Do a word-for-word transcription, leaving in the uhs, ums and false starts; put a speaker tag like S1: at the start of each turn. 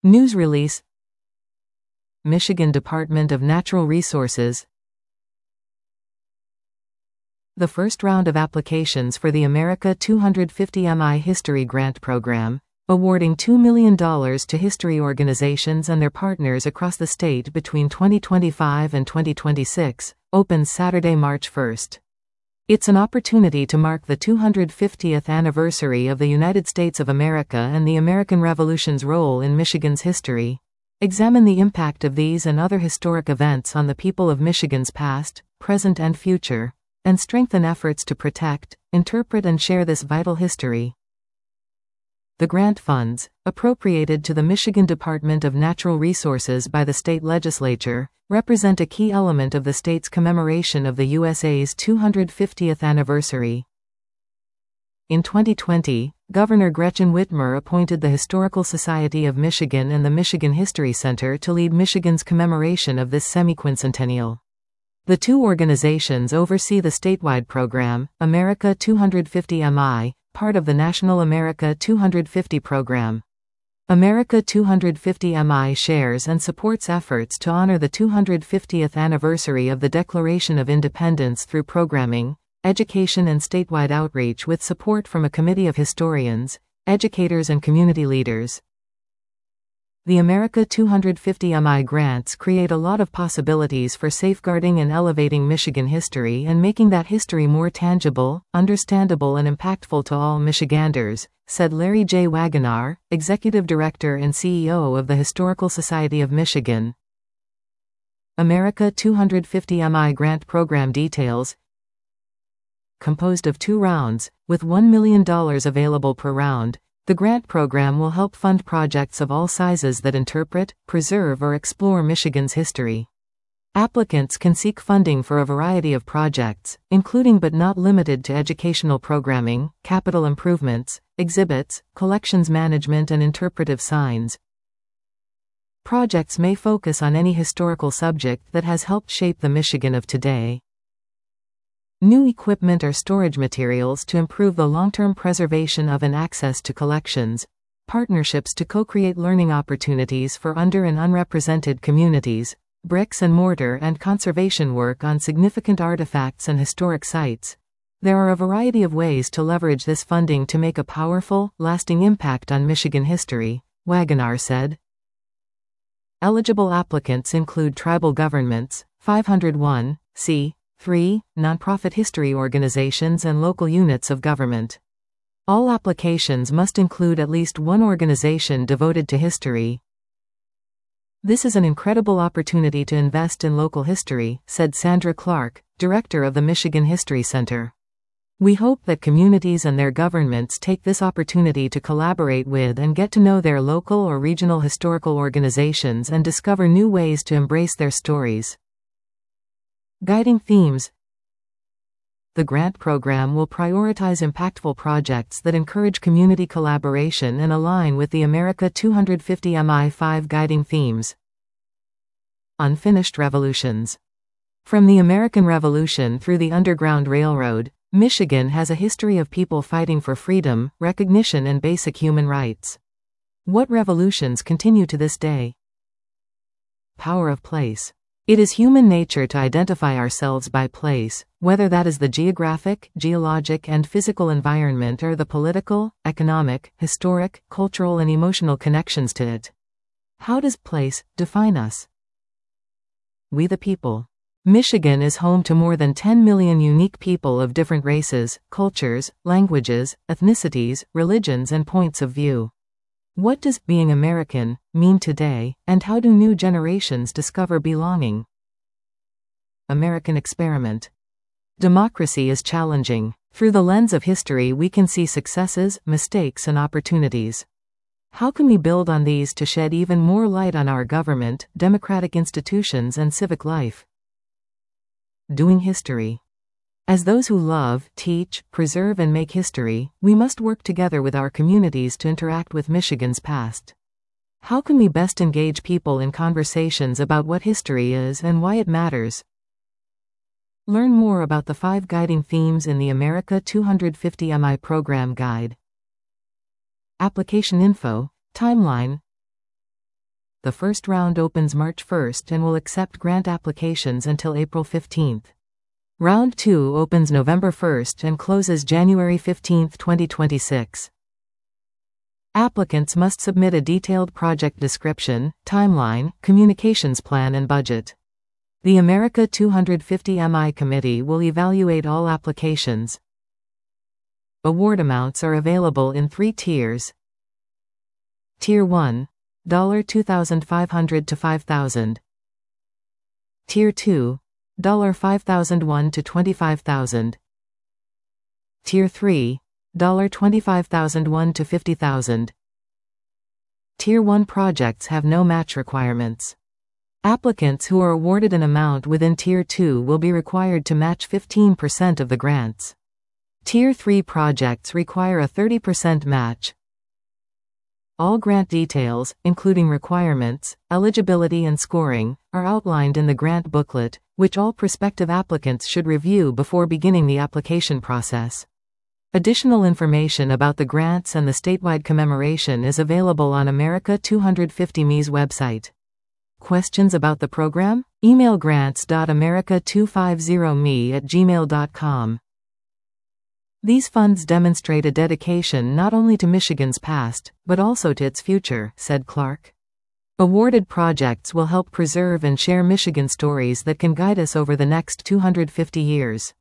S1: News release. Michigan Department of Natural Resources. The first round of applications for the America two hundred fifty M I History Grant Program, awarding two million dollars to history organizations and their partners across the state between twenty twenty-five and twenty twenty-six, opens Saturday, March first. It's an opportunity to mark the two hundred fiftieth anniversary of the United States of America and the American Revolution's role in Michigan's history. Examine the impact of these and other historic events on the people of Michigan's past, present and future, and strengthen efforts to protect, interpret and share this vital history. The grant funds, appropriated to the Michigan Department of Natural Resources by the state legislature, represent a key element of the state's commemoration of the U S A's two hundred fiftieth anniversary. In twenty twenty, Governor Gretchen Whitmer appointed the Historical Society of Michigan and the Michigan History Center to lead Michigan's commemoration of this semi-quincentennial. The two organizations oversee the statewide program, America two hundred fifty M I, part of the National America two hundred fifty program. America two hundred fifty M I shares and supports efforts to honor the two hundred fiftieth anniversary of the Declaration of Independence through programming, education and statewide outreach with support from a committee of historians, educators and community leaders. The America two hundred fifty M I grants create a lot of possibilities for safeguarding and elevating Michigan history and making that history more tangible, understandable and impactful to all Michiganders, said Larry J. Wagonar, Executive Director and C E O of the Historical Society of Michigan. America two hundred fifty M I grant program details. Composed of two rounds, with one million dollars available per round, the grant program will help fund projects of all sizes that interpret, preserve or explore Michigan's history. Applicants can seek funding for a variety of projects, including but not limited to educational programming, capital improvements, exhibits, collections management and interpretive signs. Projects may focus on any historical subject that has helped shape the Michigan of today. New equipment or storage materials to improve the long-term preservation of and access to collections, partnerships to co-create learning opportunities for under- and unrepresented communities, bricks and mortar and conservation work on significant artifacts and historic sites. There are a variety of ways to leverage this funding to make a powerful, lasting impact on Michigan history, Wagonar said. Eligible applicants include tribal governments, five hundred one C three, nonprofit history organizations and local units of government. All applications must include at least one organization devoted to history. This is an incredible opportunity to invest in local history, said Sandra Clark, director of the Michigan History Center. We hope that communities and their governments take this opportunity to collaborate with and get to know their local or regional historical organizations and discover new ways to embrace their stories. Guiding themes. The grant program will prioritize impactful projects that encourage community collaboration and align with the America two hundred fifty M I five guiding themes. Unfinished revolutions. From the American Revolution through the Underground Railroad, Michigan has a history of people fighting for freedom, recognition and basic human rights. What revolutions continue to this day? Power of place. It is human nature to identify ourselves by place, whether that is the geographic, geologic and physical environment or the political, economic, historic, cultural and emotional connections to it. How does place define us? We the people. Michigan is home to more than ten million unique people of different races, cultures, languages, ethnicities, religions and points of view. What does being American mean today, and how do new generations discover belonging? American experiment. Democracy is challenging. Through the lens of history we can see successes, mistakes and opportunities. How can we build on these to shed even more light on our government, democratic institutions and civic life? Doing history. As those who love, teach, preserve and make history, we must work together with our communities to interact with Michigan's past. How can we best engage people in conversations about what history is and why it matters? Learn more about the five guiding themes in the America two hundred fifty M I Program Guide. Application info, timeline. The first round opens March first and will accept grant applications until April fifteenth. Round two opens November first and closes January fifteenth, twenty twenty-six. Applicants must submit a detailed project description, timeline, communications plan and budget. The America two hundred fifty M I Committee will evaluate all applications. Award amounts are available in three tiers. Tier one, two thousand five hundred dollars to five thousand dollars. Tier two, five thousand one to twenty-five thousand dollars. Tier three, twenty-five thousand one to fifty thousand dollars. Tier one projects have no match requirements. Applicants who are awarded an amount within Tier two will be required to match fifteen percent of the grants. Tier three projects require a thirty percent match. All grant details, including requirements, eligibility and scoring, are outlined in the grant booklet, which all prospective applicants should review before beginning the application process. Additional information about the grants and the statewide commemoration is available on America two hundred fifty M I's website. Questions about the program? Email grants dot america two fifty m i at gmail dot com. These funds demonstrate a dedication not only to Michigan's past, but also to its future, said Clark. Awarded projects will help preserve and share Michigan stories that can guide us over the next two hundred fifty years.